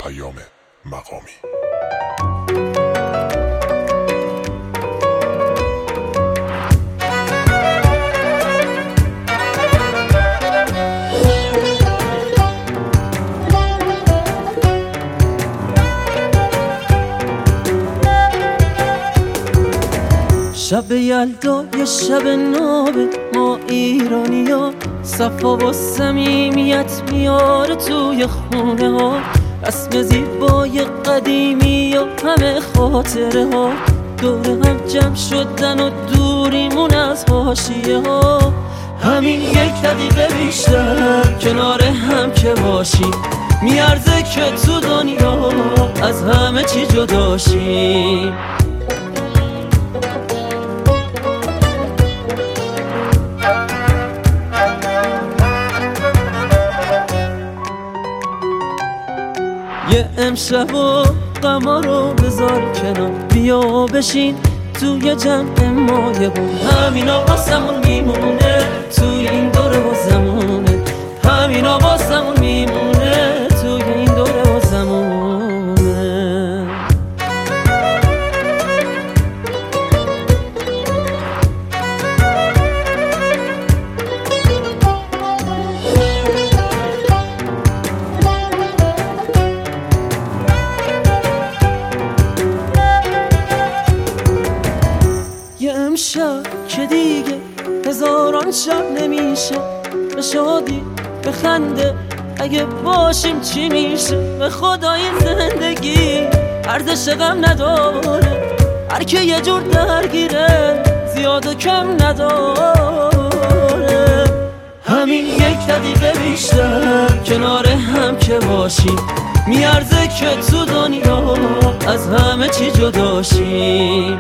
مقامی. شب یلدا یه شب ناب ما ایرانیا، صفا و صمیمیت میاره توی خونه ها، رسم زیبای قدیمی و همه خاطره ها، دور هم جمع شدن و دوریمون از حاشیه ها. همین یک دقیقه بیشتر کنار هم که باشی، میارزه که تو دنیا از همه چی جداشی. یه امشب و غما رو بذار کنار، بیا بشین توی جمع مایه بود، همینا واسمون میمونه توی این دوره و زمونه، همینا واسمون میمونه توی این دوره و زمونه. یه امشب که دیگه هزاران شب نمیشه، به شادی به خنده اگه باشیم چی میشه، به خدای زندگی ارزش غم نداره، هر که یه جور درگیره زیاد و کم نداره. همین یک دقیقه بیشتر کنار هم که باشیم، میارزه که تو دنیا از همه چی جداشیم.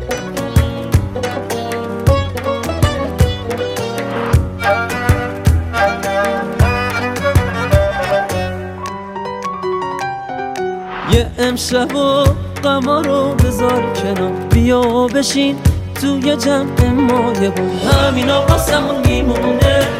یه امشب و غما رو بذار کنار، بیا بشین توی جمع مایه بود، همینا واسمون میمونه